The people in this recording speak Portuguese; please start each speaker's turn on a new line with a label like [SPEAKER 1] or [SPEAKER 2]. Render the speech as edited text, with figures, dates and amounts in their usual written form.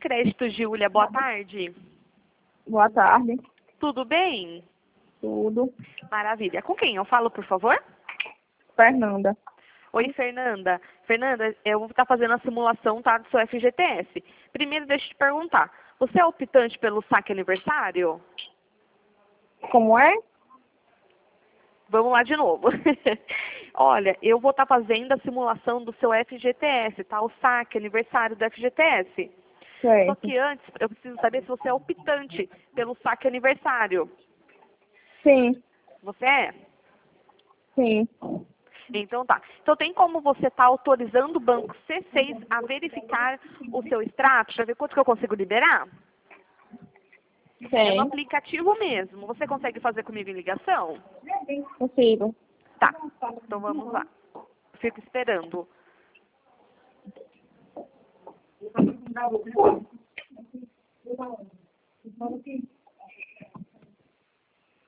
[SPEAKER 1] Crédito, Júlia. Boa tarde.
[SPEAKER 2] Boa tarde.
[SPEAKER 1] Tudo bem?
[SPEAKER 2] Tudo.
[SPEAKER 1] Maravilha. Com quem eu falo, por favor?
[SPEAKER 2] Fernanda.
[SPEAKER 1] Oi, Fernanda. Fernanda, eu vou estar fazendo a simulação, tá, do seu FGTS. Primeiro, deixa eu te perguntar. Você é optante pelo saque aniversário?
[SPEAKER 2] Como é?
[SPEAKER 1] Vamos lá de novo. Olha, eu vou estar fazendo a simulação do seu FGTS, tá? O saque aniversário do FGTS. Só
[SPEAKER 2] Certo.
[SPEAKER 1] que antes, eu preciso saber se você é optante pelo saque aniversário.
[SPEAKER 2] Sim.
[SPEAKER 1] Você é?
[SPEAKER 2] Sim.
[SPEAKER 1] Então tá. Então tem como você estar autorizando o banco C6 a verificar o seu extrato para ver quanto que eu consigo liberar? É no
[SPEAKER 2] Sim.
[SPEAKER 1] aplicativo mesmo. Você consegue fazer comigo em ligação?
[SPEAKER 2] Consigo.
[SPEAKER 1] Tá. Então vamos lá. Fico esperando.